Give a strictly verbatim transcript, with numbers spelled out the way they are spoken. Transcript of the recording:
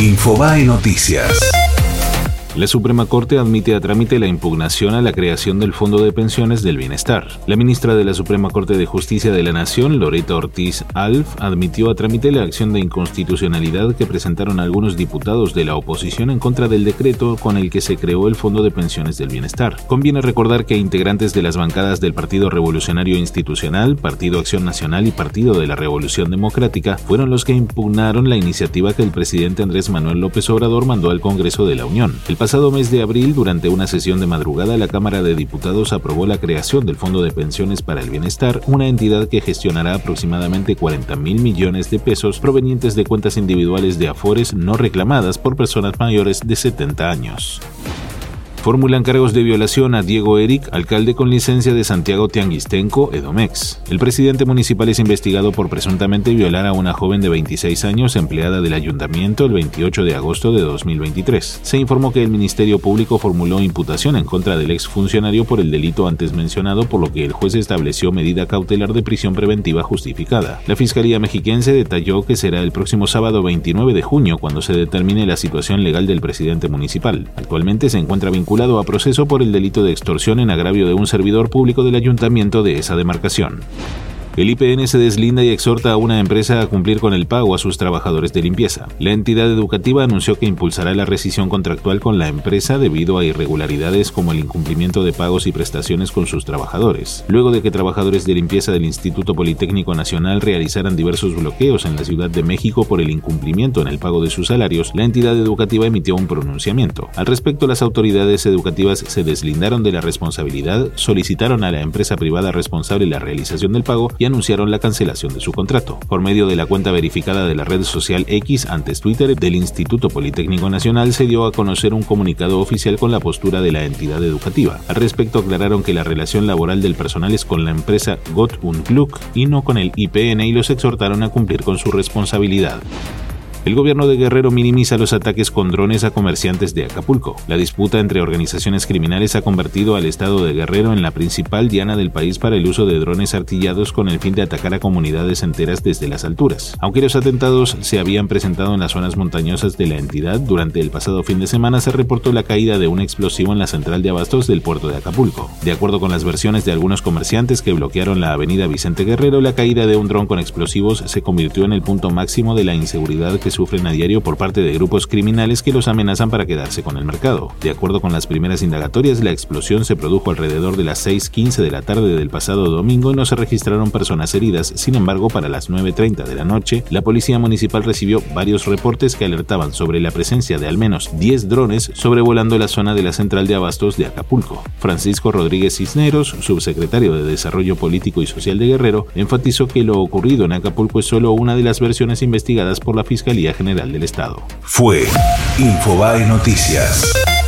Infobae Noticias. La Suprema Corte admite a trámite la impugnación a la creación del Fondo de Pensiones del Bienestar. La ministra de la Suprema Corte de Justicia de la Nación, Loretta Ortiz Alf, admitió a trámite la acción de inconstitucionalidad que presentaron algunos diputados de la oposición en contra del decreto con el que se creó el Fondo de Pensiones del Bienestar. Conviene recordar que integrantes de las bancadas del Partido Revolucionario Institucional, Partido Acción Nacional y Partido de la Revolución Democrática fueron los que impugnaron la iniciativa que el presidente Andrés Manuel López Obrador mandó al Congreso de la Unión. El pasado mes de abril, durante una sesión de madrugada, la Cámara de Diputados aprobó la creación del Fondo de Pensiones para el Bienestar, una entidad que gestionará aproximadamente cuarenta mil millones de pesos provenientes de cuentas individuales de afores no reclamadas por personas mayores de setenta años. Formulan cargos de violación a Diego Eric, alcalde con licencia de Santiago Tianguistenco, Edomex. El presidente municipal es investigado por presuntamente violar a una joven de veintiséis años, empleada del ayuntamiento, el veintiocho de agosto de dos mil veintitrés. Se informó que el Ministerio Público formuló imputación en contra del exfuncionario por el delito antes mencionado, por lo que el juez estableció medida cautelar de prisión preventiva justificada. La Fiscalía Mexiquense detalló que será el próximo sábado veintinueve de junio cuando se determine la situación legal del presidente municipal. Actualmente se encuentra vinculado a proceso por el delito de extorsión en agravio de un servidor público del ayuntamiento de esa demarcación. El I P N se deslinda y exhorta a una empresa a cumplir con el pago a sus trabajadores de limpieza. La entidad educativa anunció que impulsará la rescisión contractual con la empresa debido a irregularidades como el incumplimiento de pagos y prestaciones con sus trabajadores. Luego de que trabajadores de limpieza del Instituto Politécnico Nacional realizaran diversos bloqueos en la Ciudad de México por el incumplimiento en el pago de sus salarios, la entidad educativa emitió un pronunciamiento. Al respecto, las autoridades educativas se deslindaron de la responsabilidad, solicitaron a la empresa privada responsable la realización del pago y anunciaron la cancelación de su contrato. Por medio de la cuenta verificada de la red social X, antes Twitter, del Instituto Politécnico Nacional, se dio a conocer un comunicado oficial con la postura de la entidad educativa. Al respecto, aclararon que la relación laboral del personal es con la empresa Gott und Glück y no con el I P N, y los exhortaron a cumplir con su responsabilidad. El gobierno de Guerrero minimiza los ataques con drones a comerciantes de Acapulco. La disputa entre organizaciones criminales ha convertido al estado de Guerrero en la principal diana del país para el uso de drones artillados con el fin de atacar a comunidades enteras desde las alturas. Aunque los atentados se habían presentado en las zonas montañosas de la entidad, durante el pasado fin de semana se reportó la caída de un explosivo en la central de abastos del puerto de Acapulco. De acuerdo con las versiones de algunos comerciantes que bloquearon la avenida Vicente Guerrero, la caída de un dron con explosivos se convirtió en el punto máximo de la inseguridad que sufren a diario por parte de grupos criminales que los amenazan para quedarse con el mercado. De acuerdo con las primeras indagatorias, la explosión se produjo alrededor de las seis quince de la tarde del pasado domingo y no se registraron personas heridas. Sin embargo, para las nueve treinta de la noche, la policía municipal recibió varios reportes que alertaban sobre la presencia de al menos diez drones sobrevolando la zona de la central de abastos de Acapulco. Francisco Rodríguez Cisneros, subsecretario de Desarrollo Político y Social de Guerrero, enfatizó que lo ocurrido en Acapulco es solo una de las versiones investigadas por la Fiscalía General del Estado. Fue Infobae Noticias.